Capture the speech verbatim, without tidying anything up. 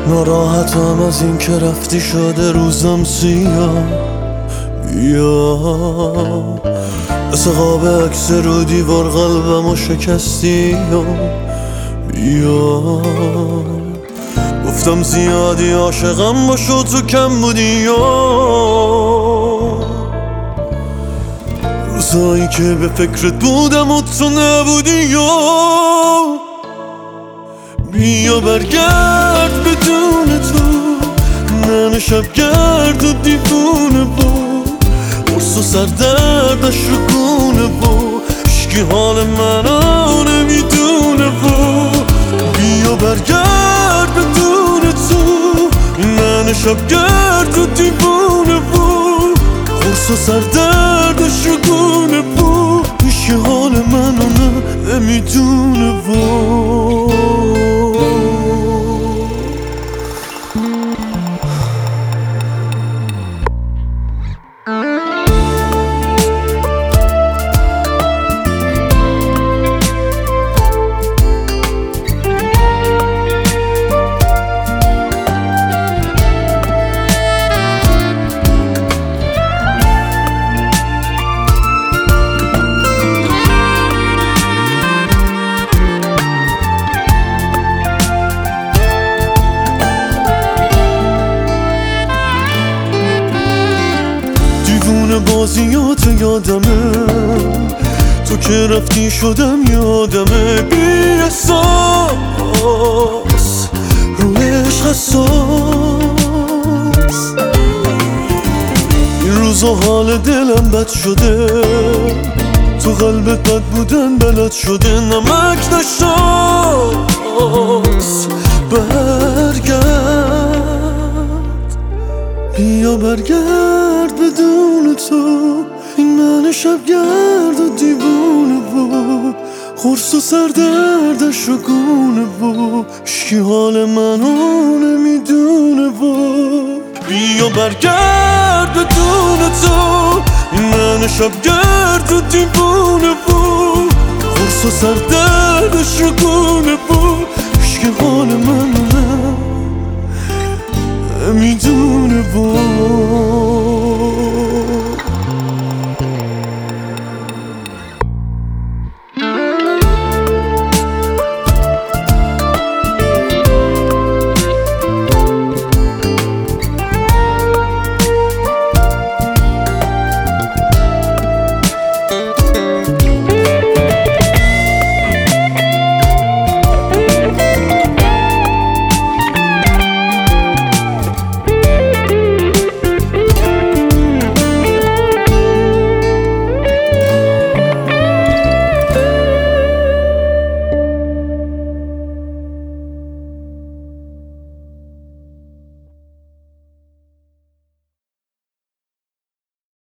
ناراحتم از این که رفتی شده روزم سیاه. بیا مثل قاب عکس رو دیوار قلبمو شکستی. بیا گفتم زیادی عاشقم باش و تو کم بودی. روزایی که به فکرت بودم و تو نبودی. بیا برگرد بدون تو، من شبگرد و دیوونه بود، قرص و سردردش رو گونه بود، عشقی حال منو نمیدونه بود. بیا برگرد بدون تو، من شبگرد و دیوونه بود، قرص و سردردش رو گونه بود، عشقی حال منو نمیدونه بود. بازیات یادمه، تو که رفتی شدم یادمه. بی احساس روی عشق حساس، این روزا حال دلم بد شده، تو قلبت بد بودن بلد شده. نمک نشاس برگرد، بیا برگرد بدون تو، این من شبگرد و دیوونه بود، قرص و سردردش رو گونه بود، عشقی حال منو نمیدونه بود. بیا برگرد بدون تو، این من شبگرد و دیوونه بود، قرص و سردردش رو گونه بود،